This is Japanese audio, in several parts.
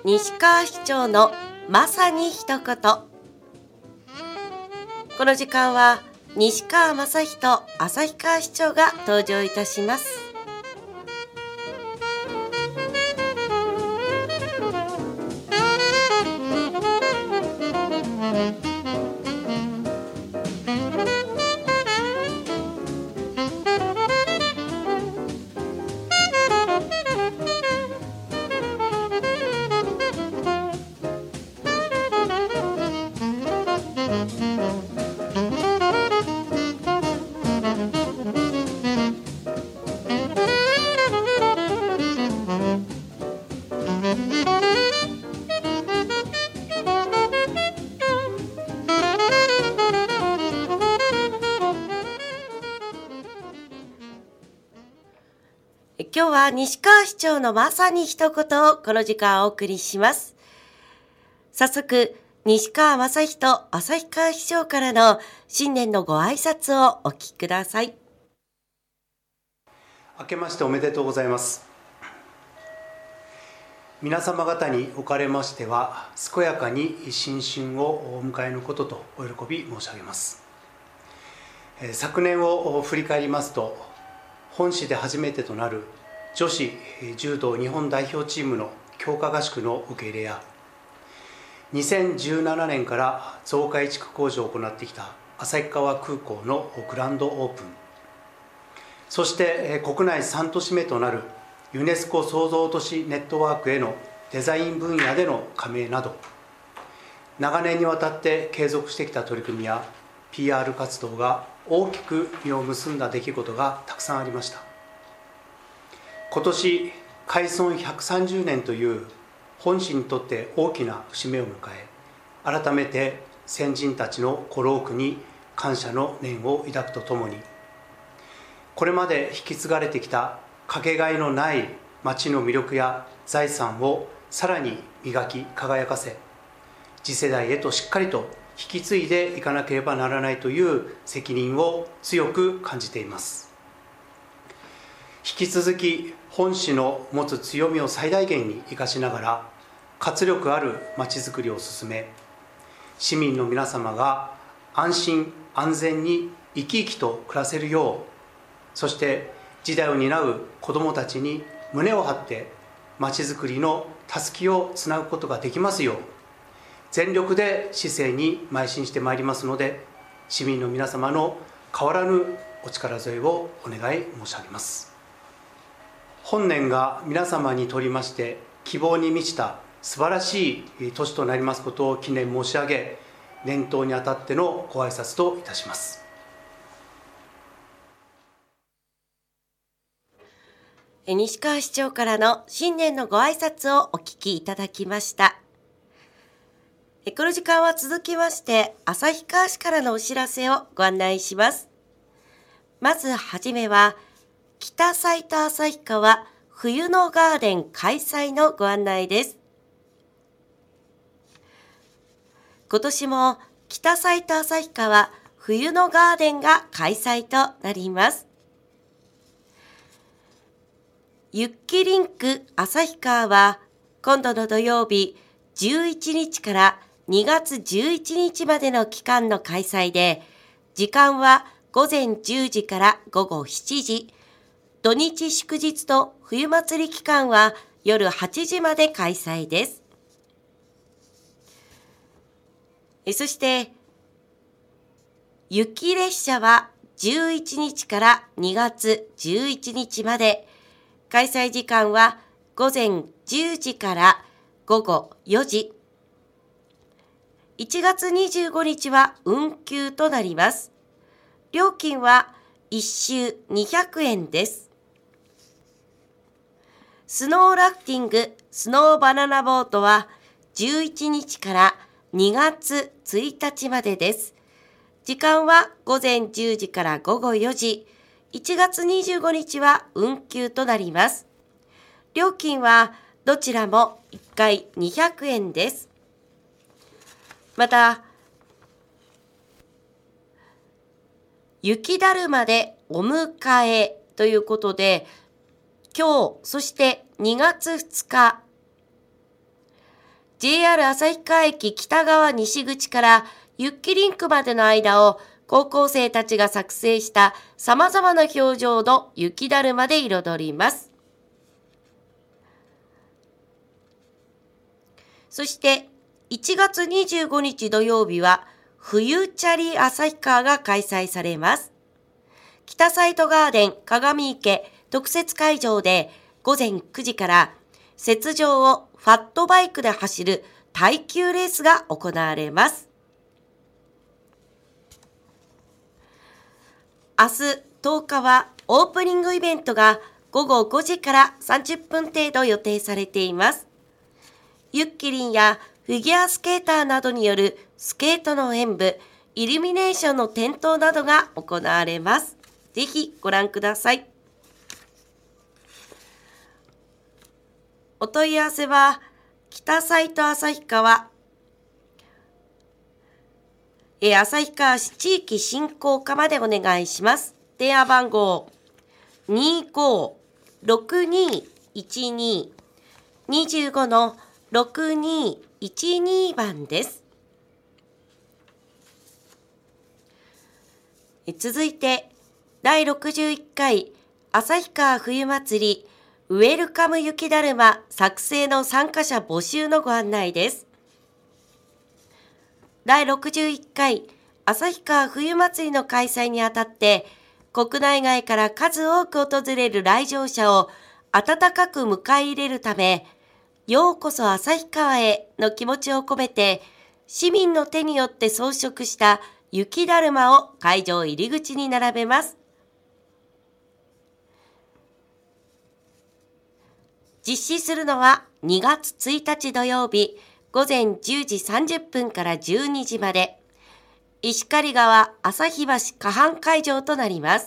西川市長のまさに一言。この時間は西川正人旭川市長が登場いたします。今日は西川市長のまさに一言をこの時間お送りします。早速、西川正人旭川市長からの新年のご挨拶をお聞きください。 明けましておめでとうございます。皆様方におかれましては、健やかに新春をお迎えのこととお喜び申し上げます。昨年を振り返りますと、本市で初めてとなる女子柔道日本代表チームの強化合宿の受け入れや、2017年から増改築工事を行ってきた旭川空港のグランドオープン、そして国内3都市目となるユネスコ創造都市ネットワークへのデザイン分野での加盟など、長年にわたって継続してきた取り組みや PR 活動が大きく実を結んだ出来事がたくさんありました。今年開村130年という本市にとって大きな節目を迎え、改めて先人たちのご労苦に感謝の念を抱くとともに、これまで引き継がれてきたかけがえのない町の魅力や財産をさらに磨き輝かせ、次世代へとしっかりと引き継いでいかなければならないという責任を強く感じています。引き続き本市の持つ強みを最大限に生かしながら、活力あるまちづくりを進め、市民の皆様が安心安全に生き生きと暮らせるよう、そして時代を担う子どもたちに胸を張ってまちづくりのたすきをつなぐことができますよう、全力で市政に邁進してまいりますので、市民の皆様の変わらぬお力添えをお願い申し上げます。本年が皆様にとりまして希望に満ちた素晴らしい年となりますことを記念申し上げ、年頭にあたってのご挨拶といたします。 西川市長からの新年のご挨拶をお聞きいただきました。この時間は続きまして旭川市からのお知らせをご案内します。まずはじめは、北埼玉旭川冬のガーデン開催のご案内です。今年も北埼玉旭川冬のガーデンが開催となります。ユッキリンク旭川は今度の土曜日11日から2月11日までの期間の開催で、時間は午前10時から午後7時、土日祝日と冬祭り期間は夜8時まで開催です。そして雪列車は11日から2月11日まで、開催時間は午前10時から午後4時。1月25日は運休となります。料金は1周200円です。スノーラフティング、スノーバナナボートは11日から2月1日までです。時間は午前10時から午後4時。1月25日は運休となります。料金はどちらも1回200円です。また、雪だるまでお迎えということで、今日、そして2月2日、 JR 旭川駅北側西口からユッキリンクまでの間を高校生たちが作成した様々な表情の雪だるまで彩ります。そして1月25日土曜日は冬チャリ旭川が開催されます。北サイトガーデン鏡池特設会場で午前9時から雪上をファットバイクで走る耐久レースが行われます。明日10日はオープニングイベントが午後5時から30分程度予定されています。ユッキリンやフィギュアスケーターなどによるスケートの演舞、イルミネーションの点灯などが行われます。ぜひご覧ください。お問い合わせは北サイト旭川旭川市地域振興課までお願いします。電話番号 256212 25-6212番です。続いて第61回旭川冬祭りウェルカム雪だるま作成の参加者募集のご案内です。第61回旭川冬祭りの開催にあたって国内外から数多く訪れる来場者を温かく迎え入れるため、ようこそ旭川への気持ちを込めて市民の手によって装飾した雪だるまを会場入り口に並べます。実施するのは2月1日土曜日午前10時30分から12時まで、石狩川旭橋河畔会場となります。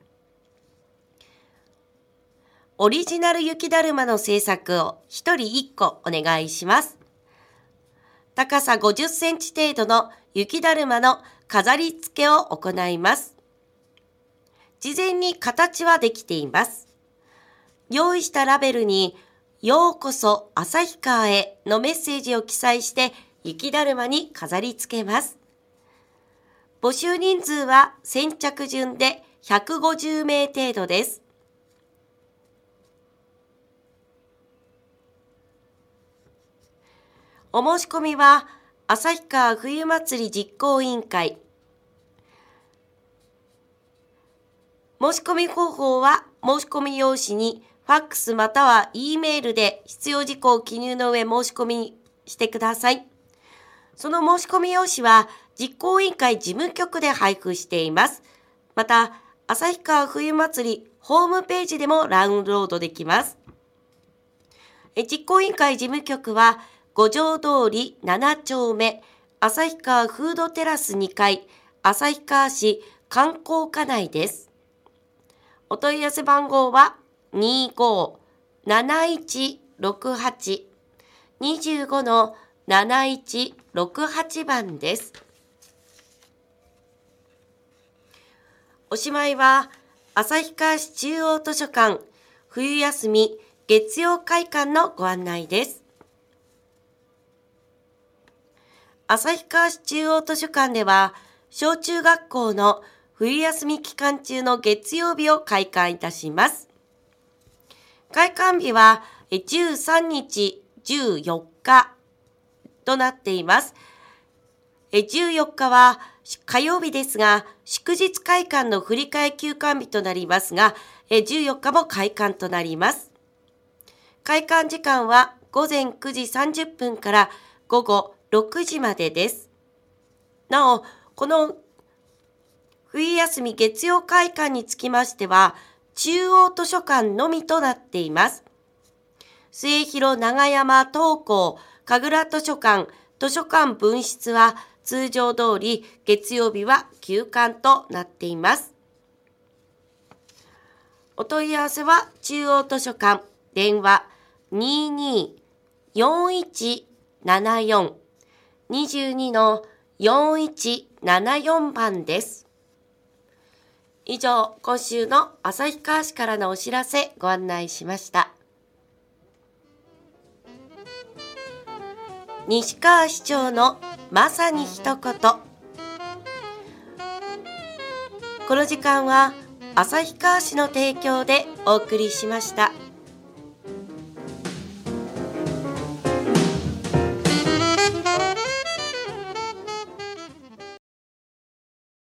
オリジナル雪だるまの制作を1人1個お願いします。高さ50センチ程度の雪だるまの飾り付けを行います。事前に形はできています。用意したラベルにようこそ旭川へのメッセージを記載して雪だるまに飾り付けます。募集人数は先着順で150名程度です。お申し込みは旭川冬祭り実行委員会。申し込み方法は申し込み用紙にファックスまたは E メールで必要事項を記入の上申し込みしてください。その申し込み用紙は実行委員会事務局で配布しています。また、旭川冬祭りホームページでもダウンロードできます。実行委員会事務局は五条通り7丁目旭川フードテラス2階旭川市観光課内です。お問い合わせ番号は25-7168 25-7168番です。おしまいは旭川市中央図書館冬休み月曜会館のご案内です。旭川市中央図書館では小中学校の冬休み期間中の月曜日を開館いたします。開館日は13日、14日となっています。14日は火曜日ですが、祝日開館の振り替え休館日となりますが、14日も開館となります。開館時間は午前9時30分から午後6時までです。なお、この冬休み月曜開館につきましては、中央図書館のみとなっています。末広長山東光神楽図書館分室は通常通り月曜日は休館となっています。お問い合わせは中央図書館電話 22-4174 22-4174 番です。以上、今週の旭川市からのお知らせご案内しました。 西川市長のまさに一言。この時間は旭川市の提供でお送りしました。